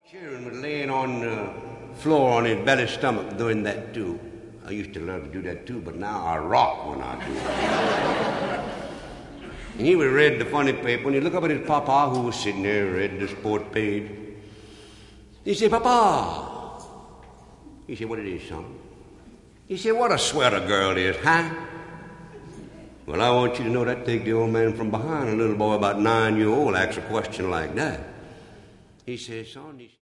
Sharon was laying on the floor on his belly stomach doing that too. I used to love to do that too, but now I rock when I do it. And he would read the funny paper, and he'd look up at his papa, who was sitting there, read the sport page. He said, "Papa." He said, "What it is, son?" He said, "What a sweater girl is, huh?" Well, I want you to know that take the old man from behind. A little boy about 9 years old asks a question like that. He says, "Son,"